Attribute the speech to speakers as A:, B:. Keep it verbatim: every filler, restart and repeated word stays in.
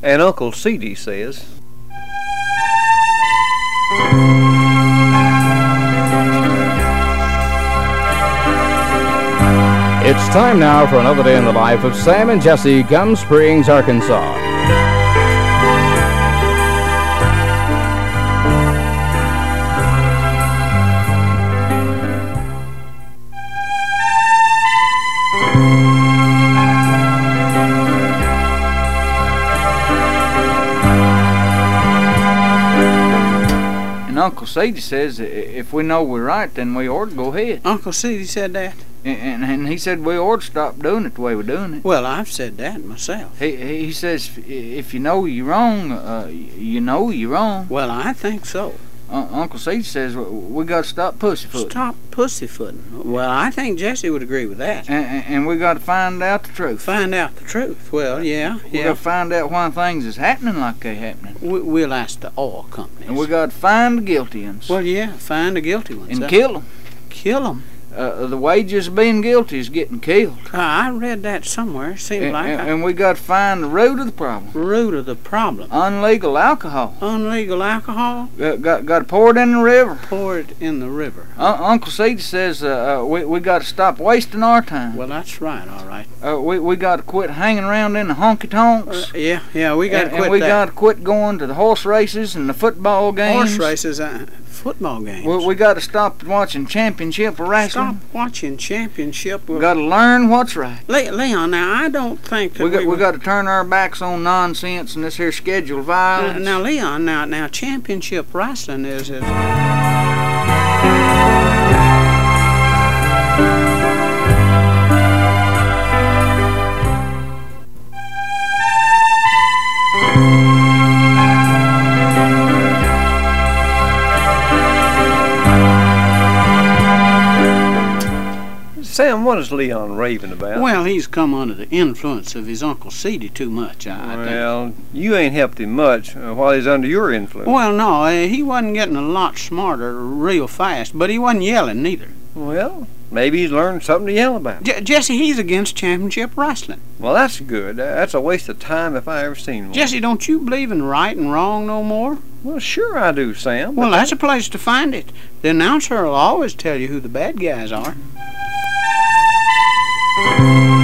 A: And Uncle C D says,
B: it's time now for another day in the life of Sam and Jesse, Gum Springs, Arkansas.
C: And Uncle C D says if we know we're right, then we ought to go ahead.
D: Uncle C D said that?
C: And, and, and he said we ought to stop doing it the way we're doing it.
D: Well, I've said that myself.
C: He he says if you know you're wrong, uh, you know you're wrong.
D: Well, I think so.
C: Uh, Uncle C D says we got to stop pussyfooting.
D: Stop pussyfooting. Well, I think Jesse would agree with that.
C: And, and, and we got to find out the truth.
D: Find out the truth. Well, yeah,
C: we
D: yeah.
C: got to find out why things is happening like they happening.
D: We, we'll ask the oil companies.
C: And we got to find the guilty ones.
D: Well, yeah, find the guilty ones.
C: And
D: uh,
C: kill them.
D: Kill them.
C: Uh, the wages of being guilty is getting killed.
D: Uh, I read that somewhere. Seemed
C: and,
D: like.
C: And,
D: I,
C: and we got to find the root of the problem.
D: Root of the problem.
C: Unlegal alcohol.
D: Unlegal alcohol.
C: Got got, got to pour it in the river.
D: Pour it in the river.
C: Uh, Uncle C D says uh, uh, we we got to stop wasting our time.
D: Well, that's right. All right.
C: Uh, we we got to quit hanging around in the honky tonks.
D: Uh, yeah, yeah, we got to quit
C: and we
D: that.
C: got to quit going to the horse races and the football games.
D: Horse races. Uh, Football games.
C: We, we got to stop watching championship wrestling.
D: Stop watching championship.
C: We got to learn what's right.
D: Le Leon, now I don't think that
C: we got
D: we,
C: we got to turn our backs on nonsense and this here scheduled violence.
D: Now, now Leon, now now championship wrestling is is.
A: Sam, what is Leon raving about?
D: Well, he's come under the influence of his Uncle C D too much, I, I think.
A: Well, you ain't helped him much uh, while he's under your influence.
D: Well, no, uh, he wasn't getting a lot smarter real fast, but he wasn't yelling neither.
A: Well, maybe he's learned something to yell about.
D: J Jesse, he's against championship wrestling.
A: Well, that's good. That's a waste of time if I ever seen one.
D: Jesse, don't you believe in right and wrong no more?
A: Well, sure I do, Sam.
D: Well, that's a place to find it. The announcer will always tell you who the bad guys are.